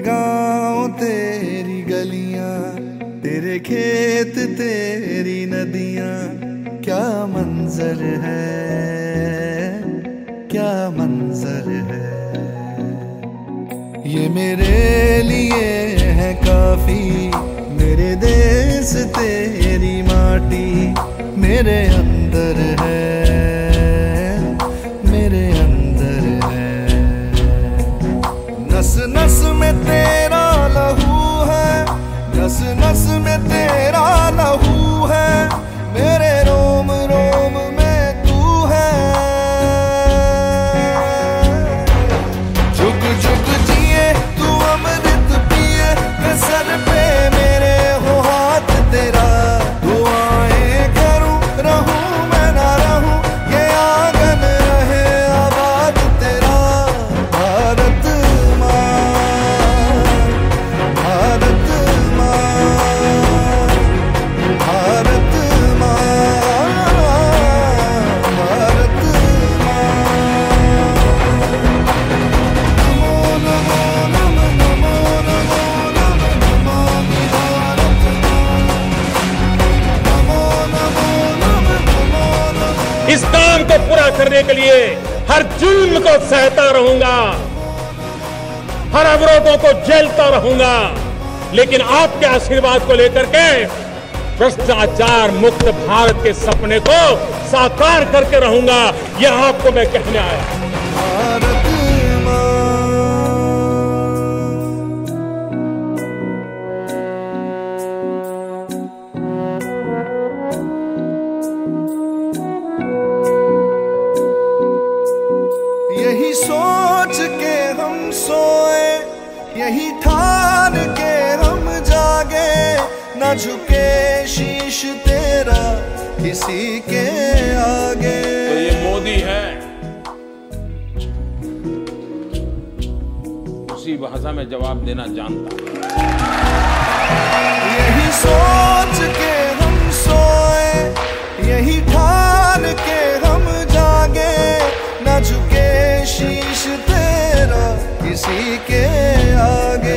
गांव तेरी गलियां, तेरे खेत तेरी नदियां, क्या मंजर है, क्या मंजर है। ये मेरे लिए है काफी, मेरे देश तेरी माटी मेरे अंदर है, मेरे अंदर है। नस नस में तेरा लहू है, नस नस में तेरा लहू है, मेरे रोम रोम में तू है। जुग जुग जिए तू अमृत पिए, मैं सर पे मेरे हो हाथ तेरा। दुआएं करूं रहूं मैं ना रहूं, ये आंगन रहे आबाद तेरा। भारत माँ, भारत माँ, भारत माँ, भारत माँ। नमो नमो नमो नमो नमो नमो नमामि भारत माँ। नमो नमो नमो नमो नमो। इस काम को पूरा करने के लिए हर जुल्म को सहता रहूंगा, हर अवरोधों को झेलता रहूंगा, लेकिन आपके आशीर्वाद को लेकर के भ्रष्टाचार मुक्त भारत के सपने को साकार करके रहूंगा। यह आपको मैं कहने आया। भारत माँ, यही सोच के हम सोए, यही ठान के हम जागे, न झुके शीश तेरा किसी के आगे। तो ये मोदी है, उसी भाषा में जवाब देना जानता। यही सोच के हम सोए, यही ठान के हम जागे, न झुके शीश तेरा किसी के आगे।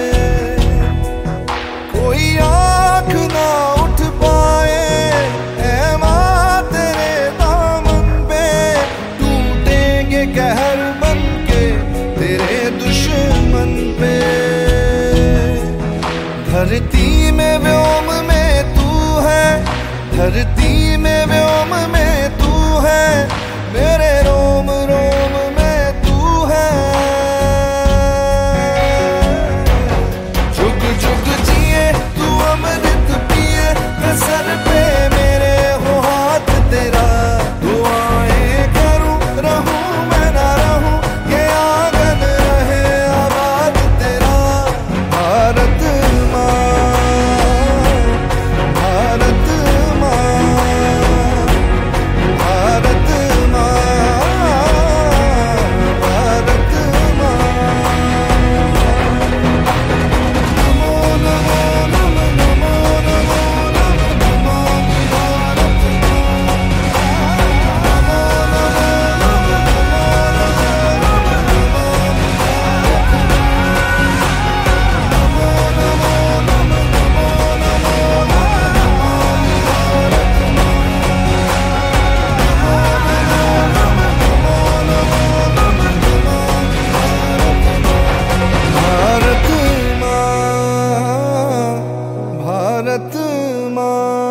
कोई आंख ना उठ पाए ऐ माँ तेरे दामन पे, टूटेंगे कहर बन के तेरे दुश्मन पे। धरती में व्योम में तू है, धरती में व्योम में तू है, मेरे रोम रोम में तू है। जुग जुग जिए तू अमृत पिए, मैं सर पे मेरे हो हाथ तेरा। दुआएं करूं रहूं मैं ना रहूं, ये आंगन रहे आबाद तेरा। भारत माँ, भारत माँ, भारत माँ, भारत माँ। नमो नमो नमो नमो नमो नमो नमामि भारत माँ। नमो नमो नमो नमो नमो नमामि भारत माँ, भारत माँ।